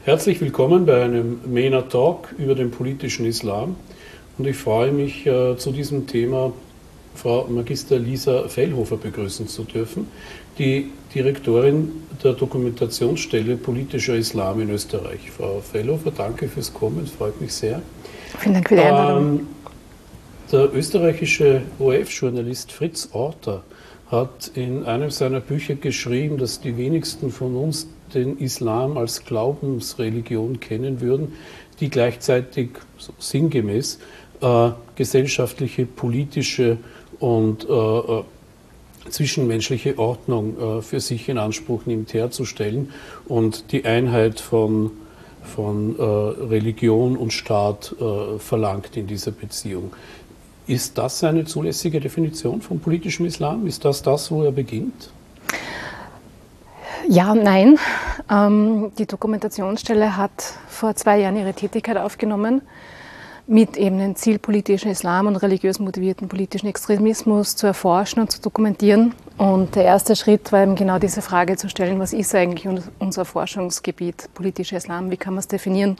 Herzlich willkommen bei einem MENA Talk über den politischen Islam. Und ich freue mich, zu diesem Thema Frau Magister Lisa Fellhofer begrüßen zu dürfen, die Direktorin der Dokumentationsstelle Politischer Islam in Österreich. Frau Fellhofer, danke fürs Kommen, es freut mich sehr. Vielen Dank für die Einladung. Der österreichische ORF-Journalist Fritz Orter hat in einem seiner Bücher geschrieben, dass die wenigsten von uns den Islam als Glaubensreligion kennen würden, die gleichzeitig so sinngemäß gesellschaftliche, politische und zwischenmenschliche Ordnung für sich in Anspruch nimmt, herzustellen und die Einheit von Religion und Staat verlangt in dieser Beziehung. Ist das eine zulässige Definition von politischem Islam? Ist das, wo er beginnt? Ja und nein. Die Dokumentationsstelle hat vor 2 Jahren ihre Tätigkeit aufgenommen, mit eben dem Ziel, politischen Islam und religiös motivierten politischen Extremismus zu erforschen und zu dokumentieren. Und der erste Schritt war eben genau diese Frage zu stellen, was ist eigentlich unser Forschungsgebiet, politischer Islam, wie kann man es definieren?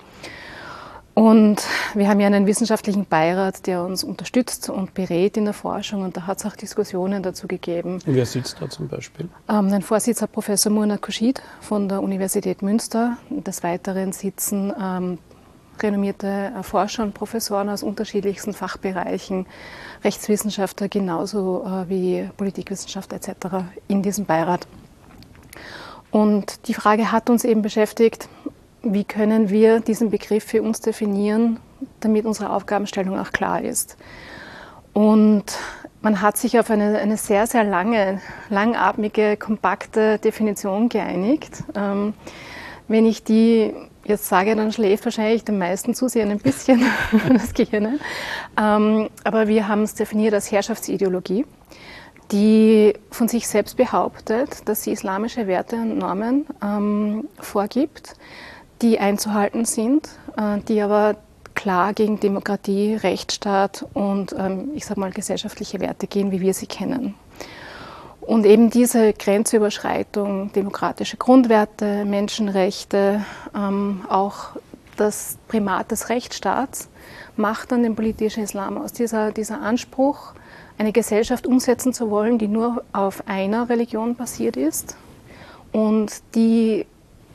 Und wir haben ja einen wissenschaftlichen Beirat, der uns unterstützt und berät in der Forschung, und da hat es auch Diskussionen dazu gegeben. Und wer sitzt da zum Beispiel? Ein Vorsitz hat Professor Murna Khurshid von der Universität Münster. Des Weiteren sitzen renommierte Forscher und Professoren aus unterschiedlichsten Fachbereichen, Rechtswissenschaftler genauso wie Politikwissenschaftler etc. in diesem Beirat. Und die Frage hat uns eben beschäftigt, wie können wir diesen Begriff für uns definieren, damit unsere Aufgabenstellung auch klar ist. Und man hat sich auf eine sehr, sehr langatmige, kompakte Definition geeinigt. Wenn ich die jetzt sage, dann schläft wahrscheinlich den meisten Zusehern ein bisschen das Gehirn. Aber wir haben es definiert als Herrschaftsideologie, die von sich selbst behauptet, dass sie islamische Werte und Normen vorgibt, die einzuhalten sind, die aber klar gegen Demokratie, Rechtsstaat und ich sag mal gesellschaftliche Werte gehen, wie wir sie kennen. Und eben diese Grenzüberschreitung, demokratische Grundwerte, Menschenrechte, auch das Primat des Rechtsstaats macht dann den politischen Islam aus. Dieser Anspruch, eine Gesellschaft umsetzen zu wollen, die nur auf einer Religion basiert ist und die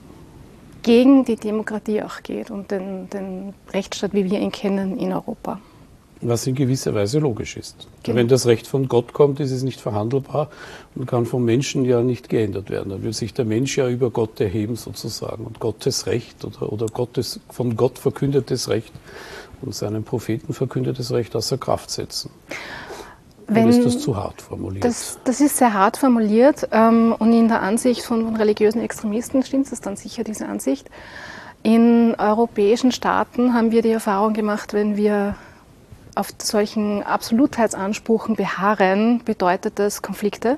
gegen die Demokratie auch geht und den Rechtsstaat, wie wir ihn kennen in Europa. Was in gewisser Weise logisch ist. Genau. Wenn das Recht von Gott kommt, ist es nicht verhandelbar und kann vom Menschen ja nicht geändert werden. Da wird sich der Mensch ja über Gott erheben sozusagen und Gottes Recht oder Gottes von Gott verkündetes Recht und seinem Propheten verkündetes Recht außer Kraft setzen. Oder ist das zu hart formuliert? Das ist sehr hart formuliert und in der Ansicht von religiösen Extremisten stimmt es dann sicher, diese Ansicht. In europäischen Staaten haben wir die Erfahrung gemacht, wenn wir auf solchen Absolutheitsansprüchen beharren, bedeutet das Konflikte.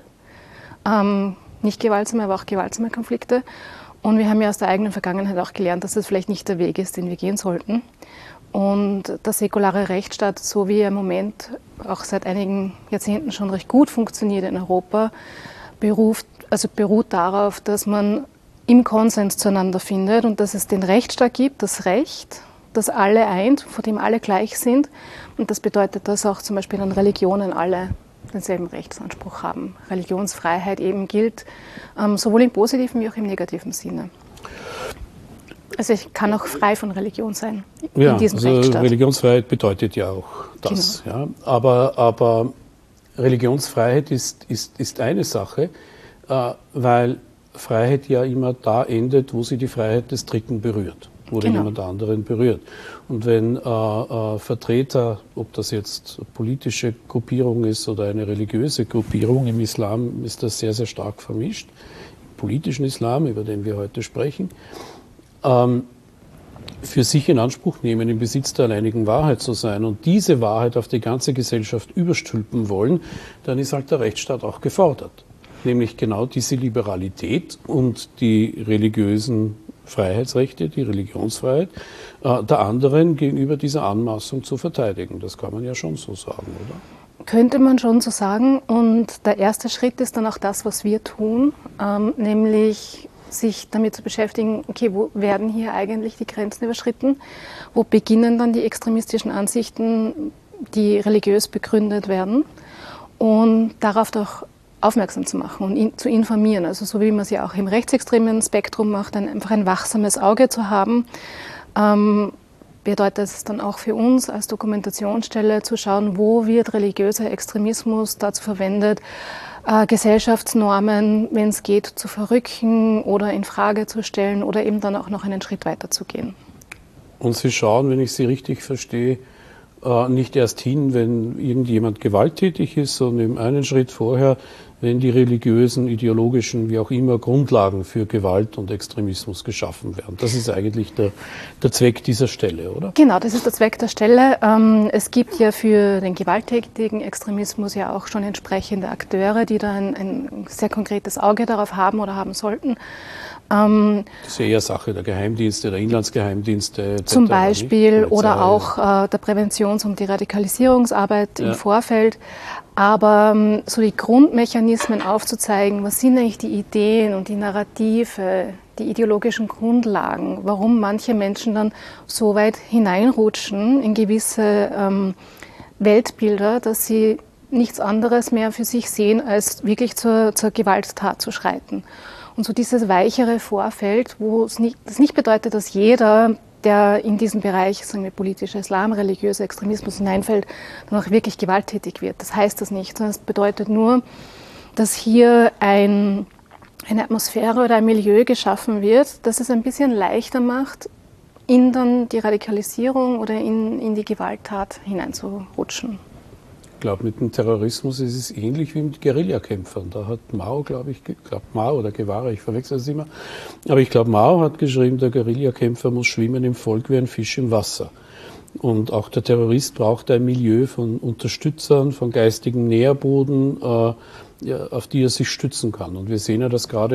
Nicht gewaltsame, aber auch gewaltsame Konflikte. Und wir haben ja aus der eigenen Vergangenheit auch gelernt, dass das vielleicht nicht der Weg ist, den wir gehen sollten. Und der säkulare Rechtsstaat, so wie er im Moment auch seit einigen Jahrzehnten schon recht gut funktioniert in Europa, beruht darauf, dass man im Konsens zueinander findet und dass es den Rechtsstaat gibt, das Recht, das alle eint, vor dem alle gleich sind. Und das bedeutet, dass auch zum Beispiel an Religionen alle denselben Rechtsanspruch haben. Religionsfreiheit eben gilt, sowohl im positiven wie auch im negativen Sinne. Also ich kann auch frei von Religion sein in diesem Rechtsstaat. Religionsfreiheit bedeutet ja auch das. Genau. Ja. Aber Religionsfreiheit ist eine Sache, weil Freiheit ja immer da endet, wo sie die Freiheit des Dritten berührt oder jemand anderen berührt. Und wenn Vertreter, ob das jetzt eine politische Gruppierung ist oder eine religiöse Gruppierung, im Islam ist das sehr, sehr stark vermischt, im politischen Islam, über den wir heute sprechen, für sich in Anspruch nehmen, im Besitz der alleinigen Wahrheit zu sein und diese Wahrheit auf die ganze Gesellschaft überstülpen wollen, dann ist halt der Rechtsstaat auch gefordert. Nämlich genau diese Liberalität und die religiösen Freiheitsrechte, die Religionsfreiheit, der anderen gegenüber dieser Anmaßung zu verteidigen. Das kann man ja schon so sagen, oder? Könnte man schon so sagen. Und der erste Schritt ist dann auch das, was wir tun, nämlich sich damit zu beschäftigen, okay, wo werden hier eigentlich die Grenzen überschritten? Wo beginnen dann die extremistischen Ansichten, die religiös begründet werden? Und darauf doch aufmerksam zu machen und zu informieren. Also so wie man es ja auch im rechtsextremen Spektrum macht, einfach ein wachsames Auge zu haben, bedeutet es dann auch für uns als Dokumentationsstelle zu schauen, wo wird religiöser Extremismus dazu verwendet, Gesellschaftsnormen, wenn es geht, zu verrücken oder in Frage zu stellen oder eben dann auch noch einen Schritt weiter zu gehen. Und Sie schauen, wenn ich Sie richtig verstehe, nicht erst hin, wenn irgendjemand gewalttätig ist, sondern im einen Schritt vorher, wenn die religiösen, ideologischen, wie auch immer, Grundlagen für Gewalt und Extremismus geschaffen werden. Das ist eigentlich der Zweck dieser Stelle, oder? Genau, das ist der Zweck der Stelle. Es gibt ja für den gewalttätigen Extremismus ja auch schon entsprechende Akteure, die da ein sehr konkretes Auge darauf haben oder haben sollten. Das ist ja eher Sache der Geheimdienste, der Inlandsgeheimdienste etc. Zum Beispiel oder auch der Präventions- und die Radikalisierungsarbeit im Vorfeld. Aber so die Grundmechanismen aufzuzeigen, was sind eigentlich die Ideen und die Narrative, die ideologischen Grundlagen, warum manche Menschen dann so weit hineinrutschen in gewisse Weltbilder, dass sie nichts anderes mehr für sich sehen, als wirklich zur Gewalttat zu schreiten. Und so dieses weichere Vorfeld, wo das nicht bedeutet, dass jeder, der in diesen Bereich, sagen wir, politischer Islam, religiöser Extremismus hineinfällt, dann auch wirklich gewalttätig wird. Das heißt das nicht, sondern es bedeutet nur, dass hier eine Atmosphäre oder ein Milieu geschaffen wird, das es ein bisschen leichter macht, in dann die Radikalisierung oder in die Gewalttat hineinzurutschen. Ich glaube, mit dem Terrorismus ist es ähnlich wie mit Guerillakämpfern. Da hat Mao, Mao oder Guevara, ich verwechsel es immer, aber ich glaube, Mao hat geschrieben, der Guerillakämpfer muss schwimmen im Volk wie ein Fisch im Wasser. Und auch der Terrorist braucht ein Milieu von Unterstützern, von geistigen Nährboden, auf die er sich stützen kann. Und wir sehen ja das gerade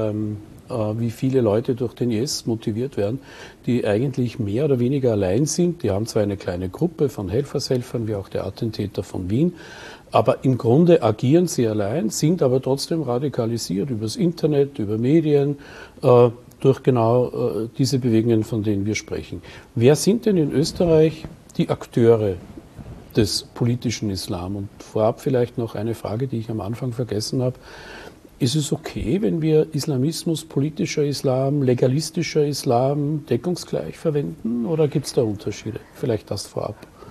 wie viele Leute durch den IS motiviert werden, die eigentlich mehr oder weniger allein sind. Die haben zwar eine kleine Gruppe von Helfershelfern, wie auch der Attentäter von Wien, aber im Grunde agieren sie allein, sind aber trotzdem radikalisiert übers Internet, über Medien, durch genau diese Bewegungen, von denen wir sprechen. Wer sind denn in Österreich die Akteure des politischen Islam? Und vorab vielleicht noch eine Frage, die ich am Anfang vergessen habe. Ist es okay, wenn wir Islamismus, politischer Islam, legalistischer Islam deckungsgleich verwenden oder gibt es da Unterschiede? Vielleicht das vorab.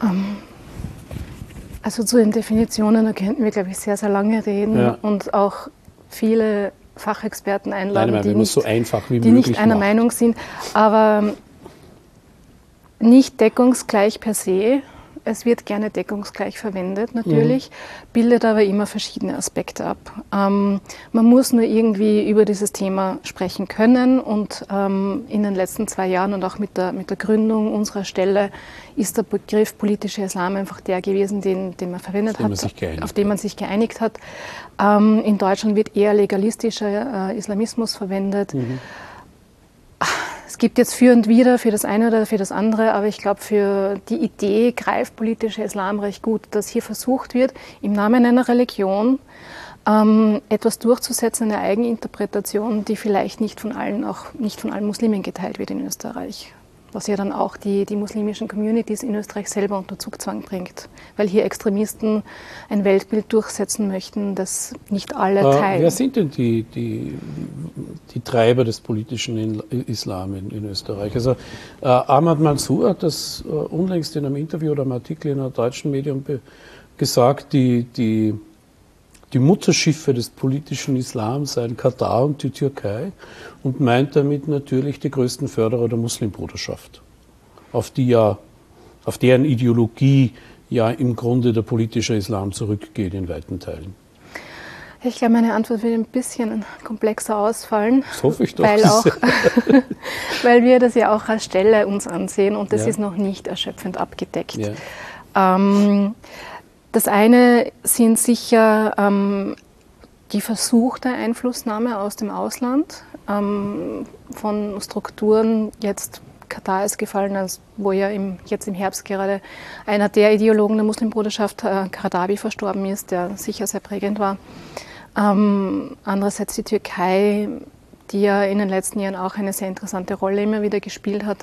Also zu den Definitionen, da könnten wir, glaube ich, sehr, sehr lange reden und auch viele Fachexperten einladen, die nicht, so einfach wie die nicht einer Meinung sind. Aber nicht deckungsgleich per se. Es wird gerne deckungsgleich verwendet, natürlich, bildet aber immer verschiedene Aspekte ab. Man muss nur irgendwie über dieses Thema sprechen können und in den letzten 2 Jahren und auch mit der Gründung unserer Stelle ist der Begriff politischer Islam einfach der gewesen, den man verwendet hat, auf den man sich geeinigt hat. In Deutschland wird eher legalistischer Islamismus verwendet. Es gibt jetzt für und wider für das eine oder für das andere, aber ich glaube, für die Idee greift politischer Islam recht gut, dass hier versucht wird, im Namen einer Religion etwas durchzusetzen, eine Eigeninterpretation, die vielleicht nicht von allen Muslimen geteilt wird in Österreich. Was ja dann auch die muslimischen Communities in Österreich selber unter Zugzwang bringt, weil hier Extremisten ein Weltbild durchsetzen möchten, das nicht alle teilen. Wer sind denn die Treiber des politischen Islam in Österreich? Also Ahmad Mansour hat das unlängst in einem Interview oder einem Artikel in einem deutschen Medium gesagt, die Mutterschiffe des politischen Islams seien Katar und die Türkei und meint damit natürlich die größten Förderer der Muslimbruderschaft, auf deren Ideologie ja im Grunde der politische Islam zurückgeht in weiten Teilen. Ich glaube, meine Antwort wird ein bisschen komplexer ausfallen. Das hoffe ich doch. Weil wir das ja auch als Stelle uns ansehen und das ist noch nicht erschöpfend abgedeckt. Ja. Das eine sind sicher die versuchte Einflussnahme aus dem Ausland von Strukturen. Jetzt Katar ist gefallen, wo ja jetzt im Herbst gerade einer der Ideologen der Muslimbruderschaft, Karadawi, verstorben ist, der sicher sehr prägend war. Andererseits die Türkei, die ja in den letzten Jahren auch eine sehr interessante Rolle immer wieder gespielt hat.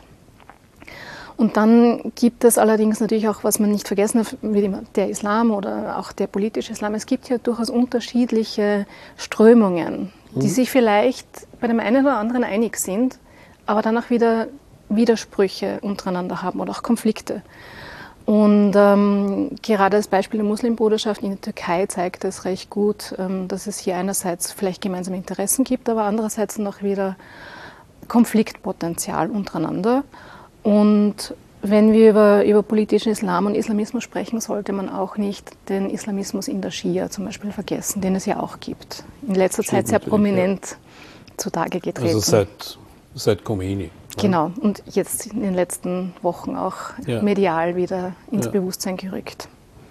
Und dann gibt es allerdings natürlich auch, was man nicht vergessen darf, wie der Islam oder auch der politische Islam. Es gibt ja durchaus unterschiedliche Strömungen, die sich vielleicht bei dem einen oder anderen einig sind, aber dann auch wieder Widersprüche untereinander haben oder auch Konflikte. Und gerade das Beispiel der Muslimbruderschaft in der Türkei zeigt es recht gut, dass es hier einerseits vielleicht gemeinsame Interessen gibt, aber andererseits noch wieder Konfliktpotenzial untereinander. Und wenn wir über politischen Islam und Islamismus sprechen, sollte man auch nicht den Islamismus in der Schia zum Beispiel vergessen, den es ja auch gibt. In letzter Zeit sehr prominent zutage getreten. Also seit Khomeini. Genau, und jetzt in den letzten Wochen auch medial wieder ins Bewusstsein gerückt.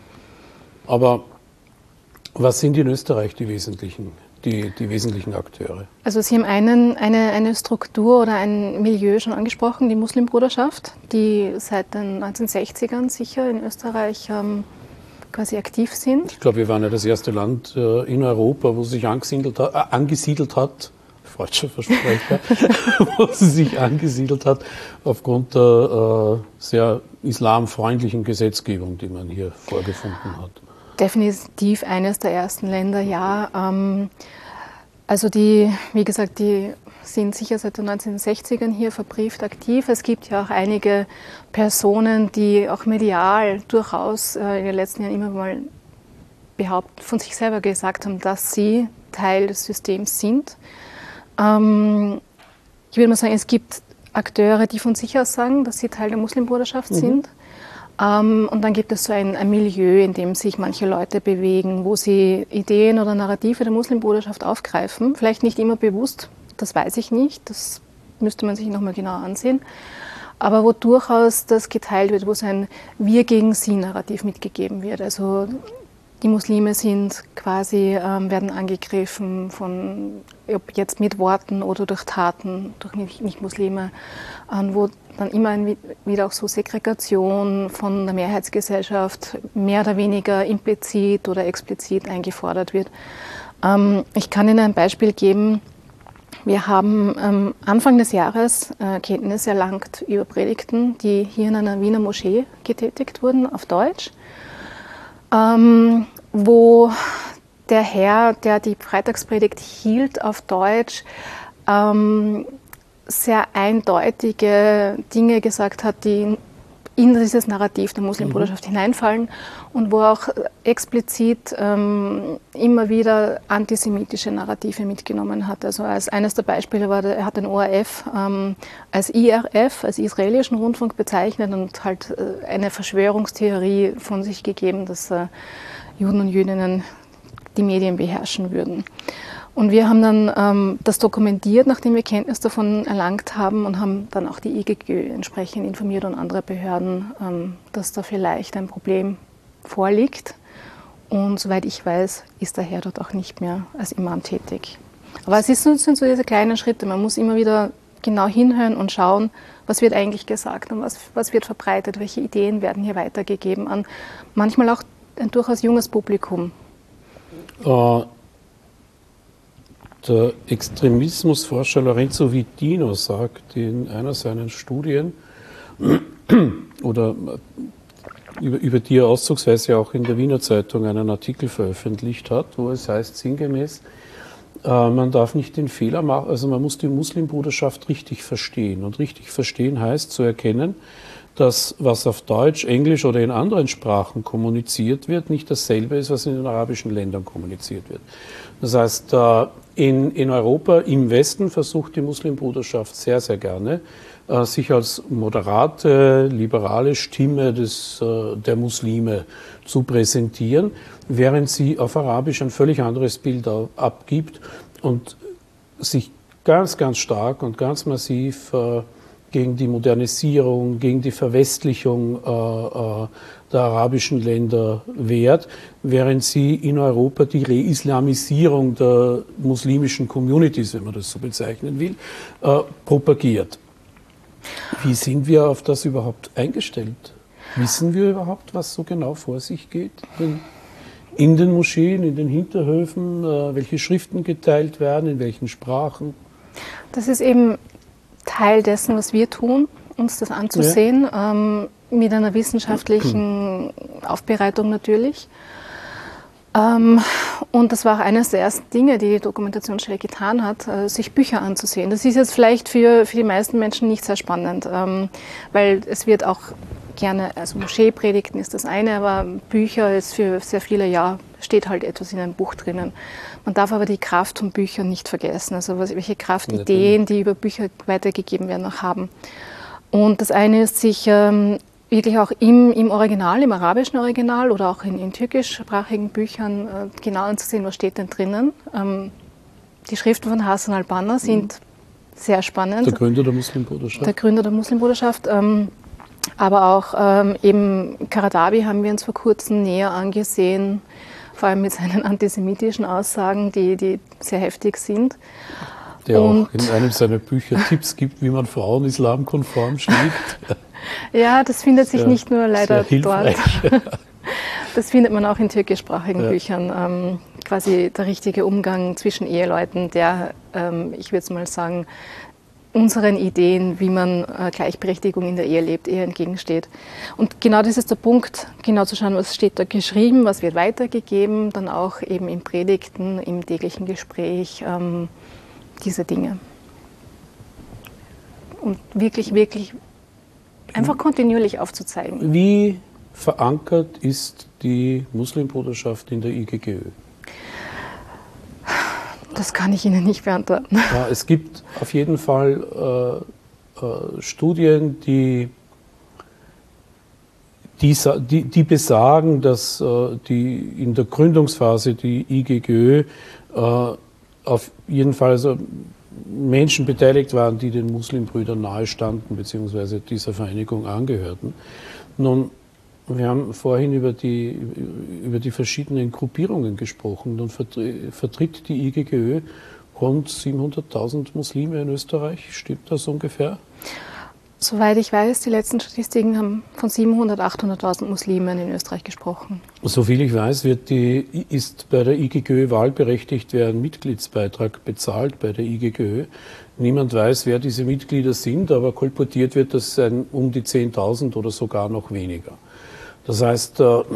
Aber was sind in Österreich die wesentlichen Akteure? Also Sie haben eine Struktur oder ein Milieu schon angesprochen, die Muslimbruderschaft, die seit den 1960ern sicher in Österreich quasi aktiv sind. Ich glaube, wir waren ja das erste Land in Europa, wo sie sich angesiedelt hat, falscher Versprecher, wo sie sich angesiedelt hat aufgrund der sehr islamfreundlichen Gesetzgebung, die man hier vorgefunden hat. Definitiv eines der ersten Länder, ja. Also die sind sicher seit den 1960ern hier verbrieft aktiv. Es gibt ja auch einige Personen, die auch medial durchaus in den letzten Jahren immer mal von sich selber gesagt haben, dass sie Teil des Systems sind. Ich würde mal sagen, es gibt Akteure, die von sich aus sagen, dass sie Teil der Muslimbruderschaft sind. Und dann gibt es so ein Milieu, in dem sich manche Leute bewegen, wo sie Ideen oder Narrative der Muslimbruderschaft aufgreifen. Vielleicht nicht immer bewusst, das weiß ich nicht, das müsste man sich nochmal genauer ansehen. Aber wo durchaus das geteilt wird, wo so ein Wir-gegen-Sie-Narrativ mitgegeben wird. Also die Muslime sind quasi, werden angegriffen ob jetzt mit Worten oder durch Taten, durch Nicht-Muslime, wo dann immer wieder auch so Segregation von der Mehrheitsgesellschaft mehr oder weniger implizit oder explizit eingefordert wird. Ich kann Ihnen ein Beispiel geben. Wir haben Anfang des Jahres Kenntnis erlangt über Predigten, die hier in einer Wiener Moschee getätigt wurden, auf Deutsch, wo der Herr, der die Freitagspredigt hielt auf Deutsch, sehr eindeutige Dinge gesagt hat, die in dieses Narrativ der Muslimbruderschaft hineinfallen und wo auch explizit immer wieder antisemitische Narrative mitgenommen hat. Also als eines der Beispiele war, er hat den ORF als IRF, als israelischen Rundfunk bezeichnet und halt eine Verschwörungstheorie von sich gegeben, dass Juden und Jüdinnen die Medien beherrschen würden. Und wir haben dann das dokumentiert, nachdem wir Kenntnis davon erlangt haben und haben dann auch die IGGÖ entsprechend informiert und andere Behörden, dass da vielleicht ein Problem vorliegt. Und soweit ich weiß, ist der Herr dort auch nicht mehr als Imam tätig. Aber es sind so diese kleinen Schritte. Man muss immer wieder genau hinhören und schauen, was wird eigentlich gesagt und was wird verbreitet, welche Ideen werden hier weitergegeben an manchmal auch ein durchaus junges Publikum. Der Extremismusforscher Lorenzo Vitino sagt in einer seiner Studien, oder über die er auszugsweise auch in der Wiener Zeitung einen Artikel veröffentlicht hat, wo es heißt sinngemäß, man darf nicht den Fehler machen, also man muss die Muslimbruderschaft richtig verstehen. Und richtig verstehen heißt zu erkennen, dass was auf Deutsch, Englisch oder in anderen Sprachen kommuniziert wird, nicht dasselbe ist, was in den arabischen Ländern kommuniziert wird. Das heißt, in Europa, im Westen, versucht die Muslimbruderschaft sehr, sehr gerne, sich als moderate, liberale Stimme der Muslime zu präsentieren, während sie auf Arabisch ein völlig anderes Bild abgibt und sich ganz, ganz stark und ganz massiv gegen die Modernisierung, gegen die Verwestlichung der arabischen Länder wehrt, während sie in Europa die Reislamisierung der muslimischen Communities, wenn man das so bezeichnen will, propagiert. Wie sind wir auf das überhaupt eingestellt? Wissen wir überhaupt, was so genau vor sich geht? In den Moscheen, in den Hinterhöfen, welche Schriften geteilt werden, in welchen Sprachen? Das ist eben Teil dessen, was wir tun, uns das anzusehen, mit einer wissenschaftlichen Aufbereitung natürlich. Und das war auch eines der ersten Dinge, die die Dokumentationsstelle getan hat, sich Bücher anzusehen. Das ist jetzt vielleicht für die meisten Menschen nicht sehr spannend, weil es wird auch gerne, also Moscheepredigten ist das eine, aber Bücher ist für sehr viele, ja, steht halt etwas in einem Buch drinnen. Man darf aber die Kraft von Büchern nicht vergessen, also welche Kraft Ideen, die über Bücher weitergegeben werden, auch haben. Und das eine ist, sich wirklich auch im Original, im arabischen Original oder auch in türkischsprachigen Büchern genau anzusehen, was steht denn drinnen. Die Schriften von Hasan al-Banna sind sehr spannend. Der Gründer der Muslimbruderschaft. Der Gründer der Muslimbruderschaft. Aber auch eben Karadawi haben wir uns vor kurzem näher angesehen, vor allem mit seinen antisemitischen Aussagen, die sehr heftig sind. Der auch in einem seiner Bücher Tipps gibt, wie man Frauen islamkonform schlägt. Ja, das findet sich nicht nur leider dort. Das findet man auch in türkischsprachigen Büchern. Quasi der richtige Umgang zwischen Eheleuten, der, ich würde es mal sagen, unseren Ideen, wie man Gleichberechtigung in der Ehe lebt, eher entgegensteht. Und genau das ist der Punkt, genau zu schauen, was steht da geschrieben, was wird weitergegeben, dann auch eben in Predigten, im täglichen Gespräch, diese Dinge. Und wirklich einfach kontinuierlich aufzuzeigen. Wie verankert ist die Muslimbruderschaft in der IGGÖ? Das kann ich Ihnen nicht beantworten. Ja, es gibt auf jeden Fall Studien, die besagen, dass in der Gründungsphase die IGGÖ auf jeden Fall Menschen beteiligt waren, die den Muslimbrüdern nahestanden bzw. dieser Vereinigung angehörten. Nun, wir haben vorhin über die verschiedenen Gruppierungen gesprochen. Nun vertritt die IGGÖ rund 700.000 Muslime in Österreich. Stimmt das ungefähr? Soweit ich weiß, die letzten Statistiken haben von 700.000, 800.000 Muslimen in Österreich gesprochen. Soviel ich weiß, ist bei der IGGÖ wahlberechtigt, wer einen Mitgliedsbeitrag bezahlt bei der IGGÖ. Niemand weiß, wer diese Mitglieder sind, aber kolportiert wird, das sein um die 10.000 oder sogar noch weniger. Das heißt,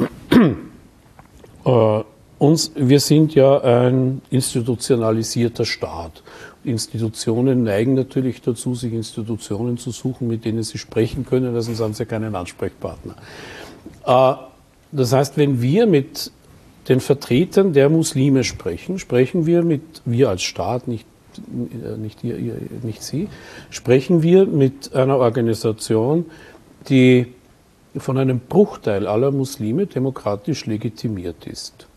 wir sind ja ein institutionalisierter Staat. Institutionen neigen natürlich dazu, sich Institutionen zu suchen, mit denen sie sprechen können, weil sonst haben sie keinen Ansprechpartner. Das heißt, wenn wir mit den Vertretern der Muslime sprechen, wir als Staat, nicht Sie, sprechen wir mit einer Organisation, die von einem Bruchteil aller Muslime demokratisch legitimiert ist.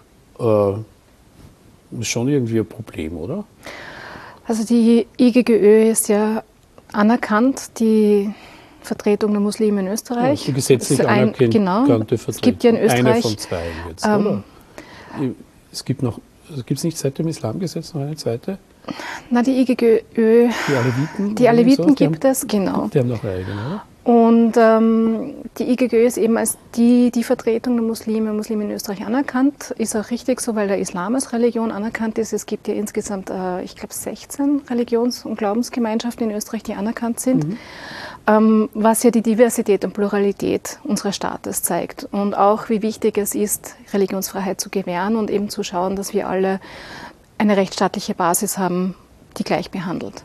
Ist schon irgendwie ein Problem, oder? Also die IGGÖ ist ja anerkannt, die Vertretung der Muslime in Österreich. Ja, die gesetzlich anerkannte Vertretung. Es gibt ja in Österreich... Eine von zwei jetzt, oder? Gibt es nicht seit dem Islamgesetz noch eine zweite? Na, die IGGÖ... Die Aleviten gibt es, genau. Die haben noch eine eigene, oder? Und die IGGÖ ist eben als die Vertretung der Muslime in Österreich anerkannt. Ist auch richtig so, weil der Islam als Religion anerkannt ist. Es gibt ja insgesamt, ich glaube, 16 Religions- und Glaubensgemeinschaften in Österreich, die anerkannt sind. Was ja die Diversität und Pluralität unseres Staates zeigt. Und auch, wie wichtig es ist, Religionsfreiheit zu gewähren und eben zu schauen, dass wir alle eine rechtsstaatliche Basis haben, die gleich behandelt.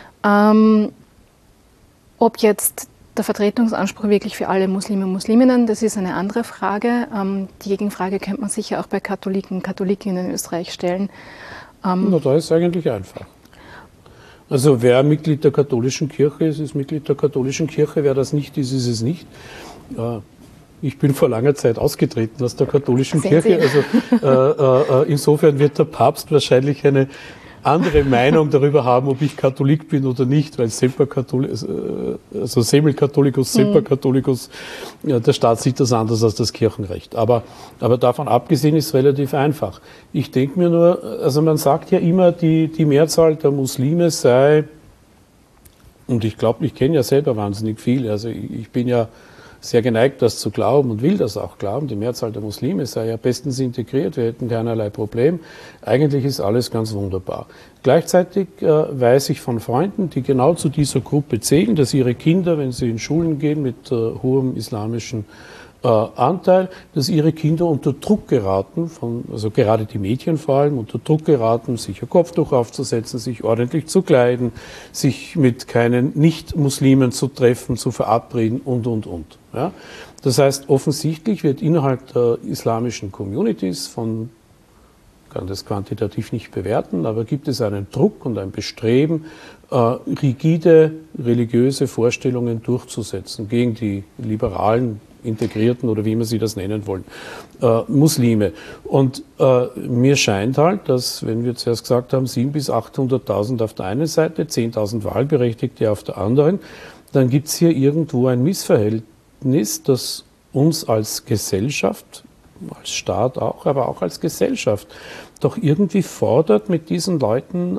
Ob jetzt der Vertretungsanspruch wirklich für alle Muslime und Musliminnen, das ist eine andere Frage. Die Gegenfrage könnte man sicher auch bei Katholiken und Katholikinnen in Österreich stellen. Na, da ist es eigentlich einfach. Also wer Mitglied der katholischen Kirche ist, ist Mitglied der katholischen Kirche. Wer das nicht ist, ist es nicht. Ich bin vor langer Zeit ausgetreten aus der katholischen Kirche. Also insofern wird der Papst wahrscheinlich eine andere Meinung darüber haben, ob ich Katholik bin oder nicht, weil semper Catholicus, semper Catholicus, ja, der Staat sieht das anders als das Kirchenrecht. Aber davon abgesehen ist es relativ einfach. Ich denke mir nur, also man sagt ja immer, die Mehrzahl der Muslime sei, und ich glaube, ich kenne ja selber wahnsinnig viel, also ich bin ja sehr geneigt, das zu glauben und will das auch glauben. Die Mehrzahl der Muslime sei ja bestens integriert, wir hätten keinerlei Problem. Eigentlich ist alles ganz wunderbar. Gleichzeitig weiß ich von Freunden, die genau zu dieser Gruppe zählen, dass ihre Kinder, wenn sie in Schulen gehen mit hohem islamischen Anteil, dass ihre Kinder unter Druck geraten, also gerade die Mädchen vor allem, unter Druck geraten, sich ein Kopftuch aufzusetzen, sich ordentlich zu kleiden, sich mit keinen Nicht-Muslimen zu treffen, zu verabreden und. Ja? Das heißt, offensichtlich wird innerhalb der islamischen Communities ich kann das quantitativ nicht bewerten, aber gibt es einen Druck und ein Bestreben, rigide religiöse Vorstellungen durchzusetzen gegen die liberalen, integrierten oder wie immer Sie das nennen wollen, Muslime. Und mir scheint halt, dass, wenn wir zuerst gesagt haben, 700.000 bis 800.000 auf der einen Seite, 10.000 Wahlberechtigte auf der anderen, dann gibt es hier irgendwo ein Missverhältnis, das uns als Gesellschaft, als Staat auch, aber auch als Gesellschaft doch irgendwie fordert, mit diesen Leuten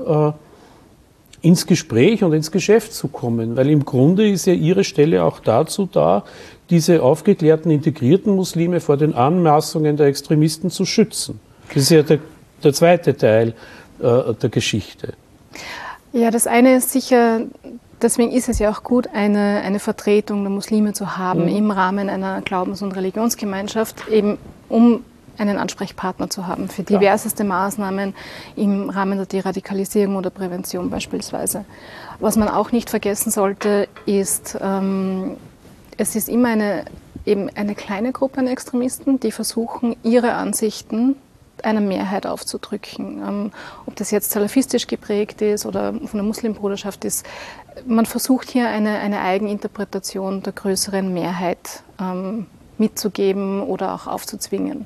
ins Gespräch und ins Geschäft zu kommen. Weil im Grunde ist ja ihre Stelle auch dazu da, diese aufgeklärten, integrierten Muslime vor den Anmaßungen der Extremisten zu schützen. Das ist ja der zweite Teil der Geschichte. Ja, das eine ist sicher, deswegen ist es ja auch gut, eine Vertretung der Muslime zu haben im Rahmen einer Glaubens- und Religionsgemeinschaft, eben um einen Ansprechpartner zu haben für diverseste Maßnahmen im Rahmen der Deradikalisierung oder Prävention beispielsweise. Was man auch nicht vergessen sollte, ist, es ist immer eine kleine Gruppe an Extremisten, die versuchen, ihre Ansichten einer Mehrheit aufzudrücken. Ob das jetzt salafistisch geprägt ist oder von der Muslimbruderschaft ist, man versucht hier eine Eigeninterpretation der größeren Mehrheit mitzugeben oder auch aufzuzwingen.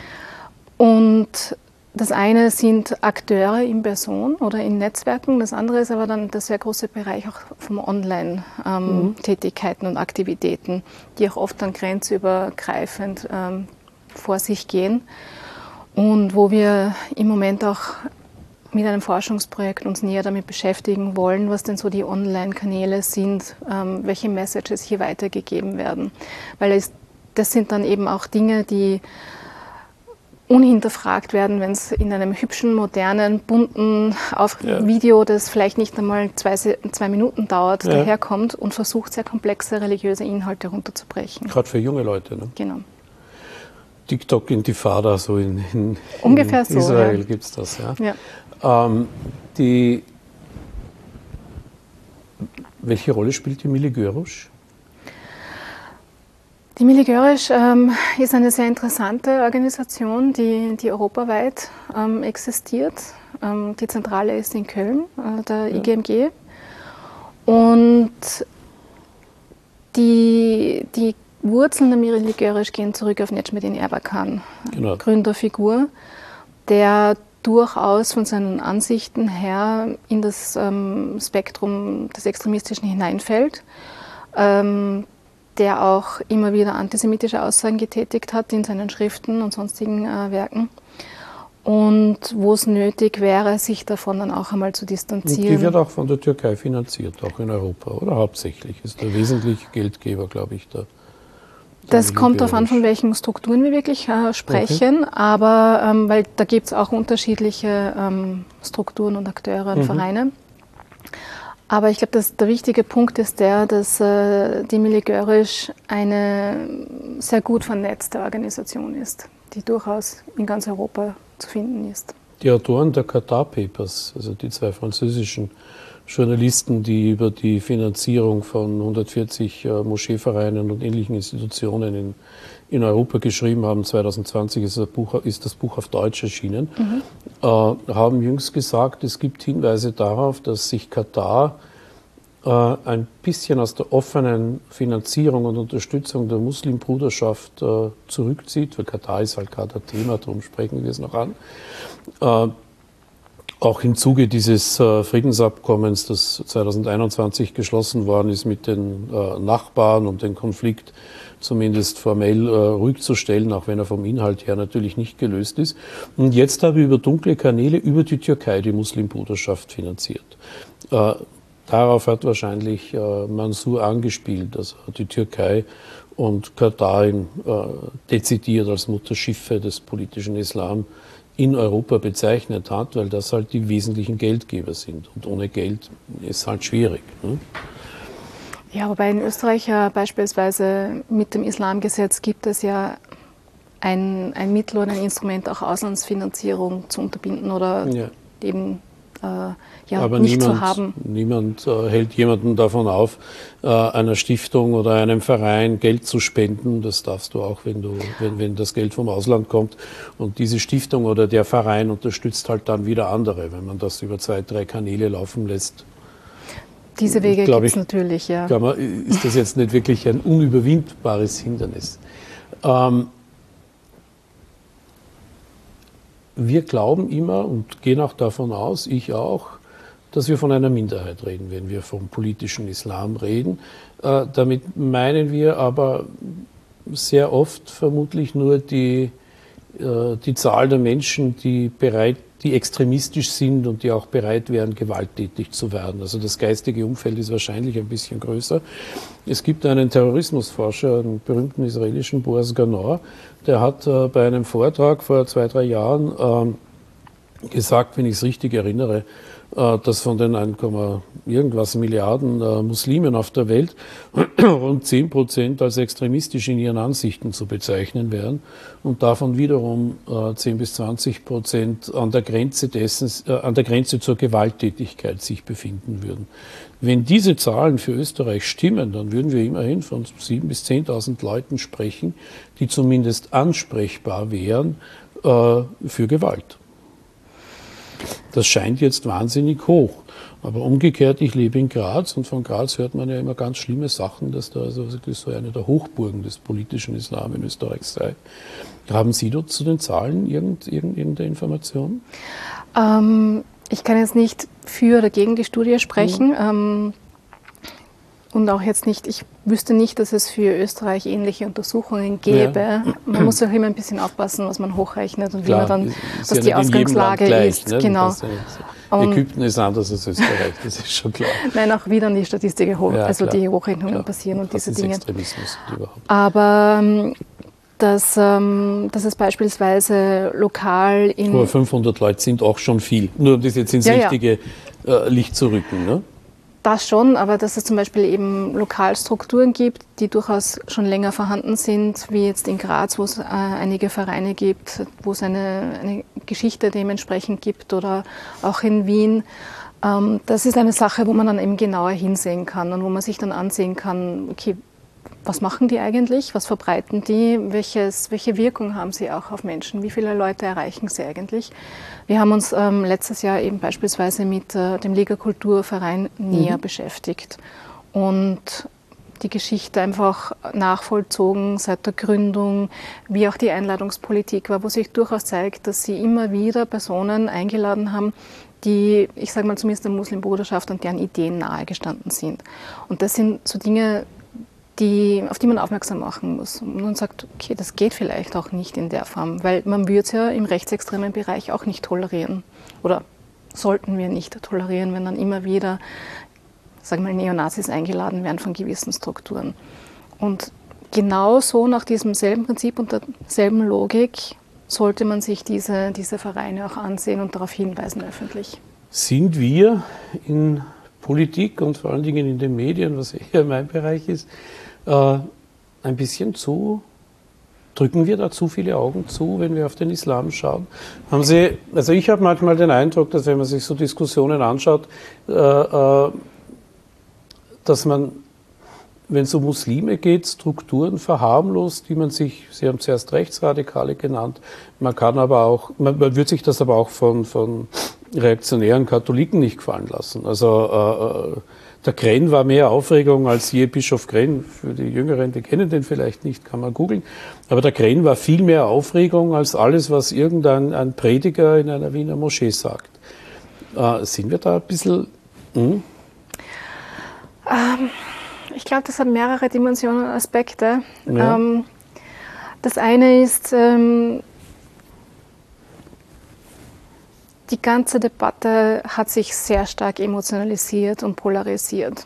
Und das eine sind Akteure in Person oder in Netzwerken, das andere ist aber dann der sehr große Bereich auch von Online-Tätigkeiten und Aktivitäten, die auch oft dann grenzübergreifend vor sich gehen und wo wir im Moment auch mit einem Forschungsprojekt uns näher damit beschäftigen wollen, was denn so die Online-Kanäle sind, welche Messages hier weitergegeben werden. Weil das sind dann eben auch Dinge, die unhinterfragt werden, wenn es in einem hübschen, modernen, bunten Video, das vielleicht nicht einmal zwei Minuten dauert, daherkommt und versucht, sehr komplexe religiöse Inhalte runterzubrechen. Gerade für junge Leute, ne? Genau. TikTok-Intifada, so in Ungefähr so, Israel gibt es das. Welche Rolle spielt die Mili Görosch? Die Mili Görosch ist eine sehr interessante Organisation, die europaweit existiert. Die Zentrale ist in Köln, der IGMG. Und die Wurzeln der Mili Görosch gehen zurück auf Necmettin Erbakan, Gründerfigur, der durchaus von seinen Ansichten her in das Spektrum des Extremistischen hineinfällt, der auch immer wieder antisemitische Aussagen getätigt hat in seinen Schriften und sonstigen Werken. Und wo es nötig wäre, sich davon dann auch einmal zu distanzieren. Und die wird auch von der Türkei finanziert, auch in Europa, oder hauptsächlich? Ist der wesentliche Geldgeber, glaube ich, da. Das kommt darauf an, von welchen Strukturen wir wirklich sprechen, aber weil da gibt es auch unterschiedliche Strukturen und Akteure und Vereine. Aber ich glaube, der wichtige Punkt ist dass die Mili Görosch eine sehr gut vernetzte Organisation ist, die durchaus in ganz Europa zu finden ist. Die Autoren der Qatar Papers, also die zwei französischen Journalisten, die über die Finanzierung von 140 Moscheevereinen und ähnlichen Institutionen in Europa geschrieben haben, 2020 ist das Buch auf Deutsch erschienen, haben jüngst gesagt, es gibt Hinweise darauf, dass sich Katar ein bisschen aus der offenen Finanzierung und Unterstützung der Muslimbruderschaft zurückzieht, weil Katar ist halt gerade ein Thema, darum sprechen wir es noch an. Auch im Zuge dieses Friedensabkommens, das 2021 geschlossen worden ist mit den Nachbarn, um den Konflikt zumindest formell ruhig zu stellen, auch wenn er vom Inhalt her natürlich nicht gelöst ist. Und jetzt habe ich über dunkle Kanäle über die Türkei die Muslimbruderschaft finanziert. darauf hat wahrscheinlich Mansur angespielt, also die Türkei und Katar dezidiert als Mutterschiffe des politischen Islam in Europa bezeichnet hat, weil das halt die wesentlichen Geldgeber sind. Und ohne Geld ist halt schwierig. Ne? Ja, wobei in Österreich beispielsweise mit dem Islamgesetz gibt es ja ein Mittel oder ein Instrument, auch Auslandsfinanzierung zu unterbinden oder eben aber nicht zu haben. Niemand hält jemanden davon auf, einer Stiftung oder einem Verein Geld zu spenden. Das darfst du auch, wenn das Geld vom Ausland kommt. Und diese Stiftung oder der Verein unterstützt halt dann wieder andere, wenn man das über 2, 3 Kanäle laufen lässt. Diese Wege gibt es natürlich, ja. Ist das jetzt nicht wirklich ein unüberwindbares Hindernis? Wir glauben immer und gehen auch davon aus, ich auch, dass wir von einer Minderheit reden, wenn wir vom politischen Islam reden. Damit meinen wir aber sehr oft vermutlich nur die Zahl der Menschen, die extremistisch sind und die auch bereit wären, gewalttätig zu werden. Also das geistige Umfeld ist wahrscheinlich ein bisschen größer. Es gibt einen Terrorismusforscher, einen berühmten israelischen, Boaz Ganor, der hat bei einem Vortrag vor 2, 3 Jahren gesagt, wenn ich es richtig erinnere, dass von den 1, irgendwas Milliarden Muslimen auf der Welt rund 10% als extremistisch in ihren Ansichten zu bezeichnen wären und davon wiederum 10 bis 20% an der Grenze zur Gewalttätigkeit sich befinden würden. Wenn diese Zahlen für Österreich stimmen, dann würden wir immerhin von 7.000 bis 10.000 Leuten sprechen, die zumindest ansprechbar wären für Gewalt. Das scheint jetzt wahnsinnig hoch. Aber umgekehrt, ich lebe in Graz und von Graz hört man ja immer ganz schlimme Sachen, dass da also wirklich so eine der Hochburgen des politischen Islam in Österreich sei. Haben Sie dort zu den Zahlen irgendeine Information? Ich kann jetzt nicht für oder gegen die Studie sprechen. Und auch jetzt nicht, ich wüsste nicht, dass es für Österreich ähnliche Untersuchungen gäbe. Ja. Man muss auch immer ein bisschen aufpassen, was man hochrechnet und klar, wie man dann, was die Ausgangslage gleich, ist. Ne? Genau. Ägypten ist anders als Österreich, das ist schon klar. Nein, auch wie dann die Statistik die Hochrechnungen passieren und das diese ist Dinge. Extremismus überhaupt. Aber dass es beispielsweise lokal in... Aber 500 Leute sind auch schon viel, nur um das jetzt ins richtige Licht zu rücken, ne? Das schon, aber dass es zum Beispiel eben Lokalstrukturen gibt, die durchaus schon länger vorhanden sind, wie jetzt in Graz, wo es einige Vereine gibt, wo es eine Geschichte dementsprechend gibt oder auch in Wien. Das ist eine Sache, wo man dann eben genauer hinsehen kann und wo man sich dann ansehen kann, okay, was machen die eigentlich, was verbreiten die, welche Wirkung haben sie auch auf Menschen, wie viele Leute erreichen sie eigentlich. Wir haben uns letztes Jahr eben beispielsweise mit dem Liga Kulturverein näher beschäftigt und die Geschichte einfach nachvollzogen seit der Gründung, wie auch die Einladungspolitik war, wo sich durchaus zeigt, dass sie immer wieder Personen eingeladen haben, die, ich sage mal zumindest der Muslimbruderschaft und deren Ideen nahegestanden sind. Und das sind so Dinge, auf die man aufmerksam machen muss. Und man sagt, okay, das geht vielleicht auch nicht in der Form, weil man würde es ja im rechtsextremen Bereich auch nicht tolerieren. Oder sollten wir nicht tolerieren, wenn dann immer wieder, sagen wir mal, Neonazis eingeladen werden von gewissen Strukturen. Und genauso nach diesem selben Prinzip und derselben Logik sollte man sich diese Vereine auch ansehen und darauf hinweisen öffentlich. Sind wir in Politik und vor allen Dingen in den Medien, was eher mein Bereich ist, ein bisschen drücken wir da zu viele Augen zu, wenn wir auf den Islam schauen? Also ich habe manchmal den Eindruck, dass wenn man sich so Diskussionen anschaut, dass man, wenn es um Muslime geht, Strukturen verharmlost, die man sich, Sie haben zuerst Rechtsradikale genannt, man wird sich das aber auch von reaktionären Katholiken nicht gefallen lassen. Also der Krenn war mehr Aufregung als je Bischof Krenn. Für die Jüngeren, die kennen den vielleicht nicht, kann man googeln. Aber der Krenn war viel mehr Aufregung als alles, was irgendein Prediger in einer Wiener Moschee sagt. Sind wir da ein bisschen... Ich glaube, das hat mehrere Dimensionen und Aspekte. Ja. Das eine ist... die ganze Debatte hat sich sehr stark emotionalisiert und polarisiert.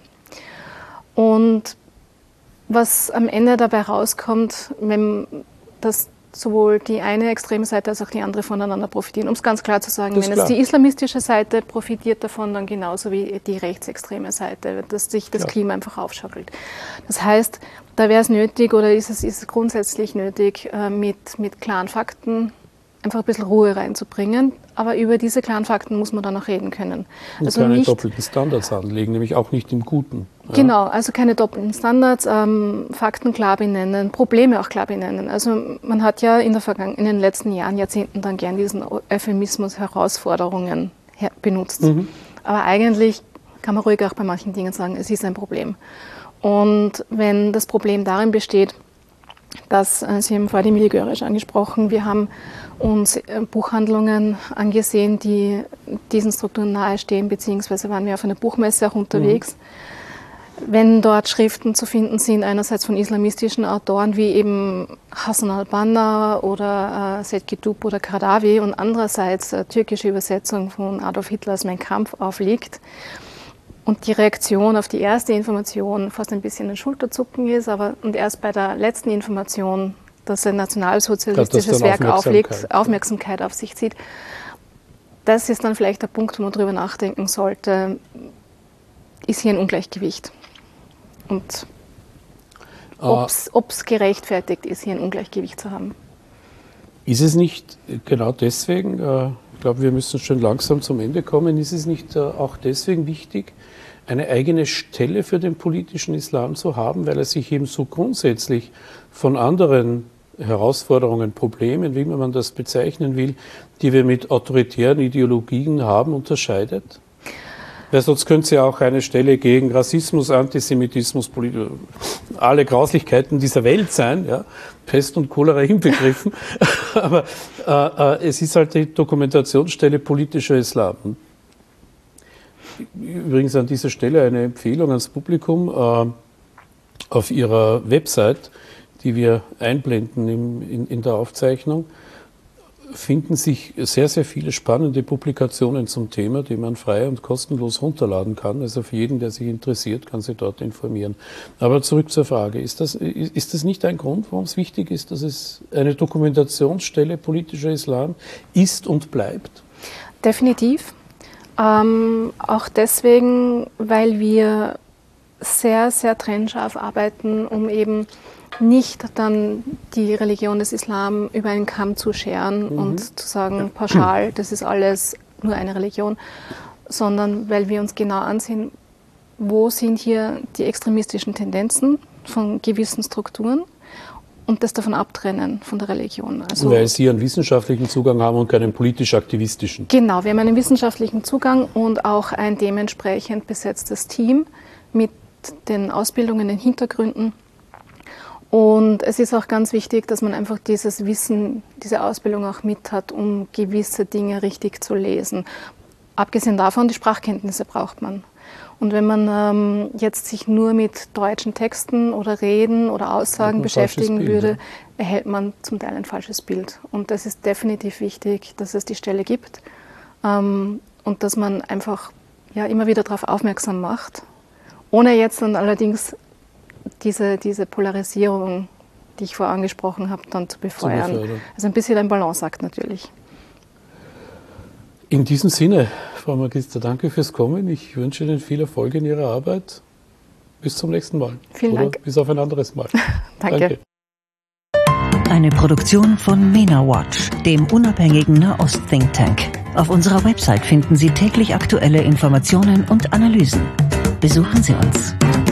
Und was am Ende dabei rauskommt, wenn das sowohl die eine extreme Seite als auch die andere voneinander profitieren. Um es ganz klar zu sagen, wenn jetzt die islamistische Seite profitiert davon, dann genauso wie die rechtsextreme Seite, dass sich das Klima einfach aufschaukelt. Das heißt, da wäre es nötig oder ist es grundsätzlich nötig, mit klaren Fakten einfach ein bisschen Ruhe reinzubringen. Aber über diese klaren Fakten muss man dann auch reden können. Und also keine doppelten Standards anlegen, nämlich auch nicht im Guten. Ja. Genau, also keine doppelten Standards, Fakten klar benennen, Probleme auch klar benennen. Also man hat ja in den letzten Jahren, Jahrzehnten dann gern diesen Euphemismus Herausforderungen benutzt. Aber eigentlich kann man ruhig auch bei manchen Dingen sagen, es ist ein Problem. Und wenn das Problem darin besteht, dass, Sie haben vorhin Emilie Görisch angesprochen, wir haben uns Buchhandlungen angesehen, die diesen Strukturen nahestehen, beziehungsweise waren wir auf einer Buchmesse auch unterwegs. Wenn dort Schriften zu finden sind, einerseits von islamistischen Autoren wie eben Hassan al-Banna oder Said Qutb oder Qaradawi und andererseits türkische Übersetzung von Adolf Hitlers Mein Kampf aufliegt, und die Reaktion auf die erste Information fast ein bisschen ein Schulterzucken ist, und erst bei der letzten Information, dass ein nationalsozialistisches Werk aufliegt, Aufmerksamkeit auf sich zieht. Das ist dann vielleicht der Punkt, wo man darüber nachdenken sollte, ist hier ein Ungleichgewicht? Und ob es gerechtfertigt ist, hier ein Ungleichgewicht zu haben. Ist es nicht genau deswegen, ich glaube, wir müssen schon langsam zum Ende kommen, ist es nicht auch deswegen wichtig, eine eigene Stelle für den politischen Islam zu haben, weil er sich eben so grundsätzlich von anderen Herausforderungen, Problemen, wie man das bezeichnen will, die wir mit autoritären Ideologien haben, unterscheidet? Weil sonst könnte es ja auch eine Stelle gegen Rassismus, Antisemitismus, alle Grauslichkeiten dieser Welt sein, ja, Pest und Cholera inbegriffen. Aber es ist halt die Dokumentationsstelle politischer Islam. Übrigens an dieser Stelle eine Empfehlung ans Publikum. Auf Ihrer Website, die wir einblenden in der Aufzeichnung, finden sich sehr, sehr viele spannende Publikationen zum Thema, die man frei und kostenlos runterladen kann. Also für jeden, der sich interessiert, kann sich dort informieren. Aber zurück zur Frage. Ist das nicht ein Grund, warum es wichtig ist, dass es eine Dokumentationsstelle politischer Islam ist und bleibt? Definitiv. Auch deswegen, weil wir sehr, sehr trennscharf arbeiten, um eben nicht dann die Religion des Islam über einen Kamm zu scheren und zu sagen, pauschal, das ist alles nur eine Religion, sondern weil wir uns genau ansehen, wo sind hier die extremistischen Tendenzen von gewissen Strukturen und das davon abtrennen von der Religion. Also, weil Sie einen wissenschaftlichen Zugang haben und keinen politisch-aktivistischen. Genau, wir haben einen wissenschaftlichen Zugang und auch ein dementsprechend besetztes Team mit den Ausbildungen, den Hintergründen. Und es ist auch ganz wichtig, dass man einfach dieses Wissen, diese Ausbildung auch mit hat, um gewisse Dinge richtig zu lesen. Abgesehen davon, die Sprachkenntnisse braucht man. Und wenn man jetzt sich nur mit deutschen Texten oder Reden oder Aussagen beschäftigen würde, erhält man zum Teil ein falsches Bild. Und das ist definitiv wichtig, dass es die Stelle gibt und dass man einfach immer wieder darauf aufmerksam macht, ohne jetzt dann allerdings diese Polarisierung, die ich vorher angesprochen habe, dann zu befeuern. Also ein bisschen ein Balanceakt natürlich. In diesem Sinne, Frau Magister, danke fürs Kommen. Ich wünsche Ihnen viel Erfolg in Ihrer Arbeit. Bis zum nächsten Mal. Vielen Dank. Bis auf ein anderes Mal. Danke. Eine Produktion von MENA Watch, dem unabhängigen Nahost-Think Tank. Auf unserer Website finden Sie täglich aktuelle Informationen und Analysen. Besuchen Sie uns.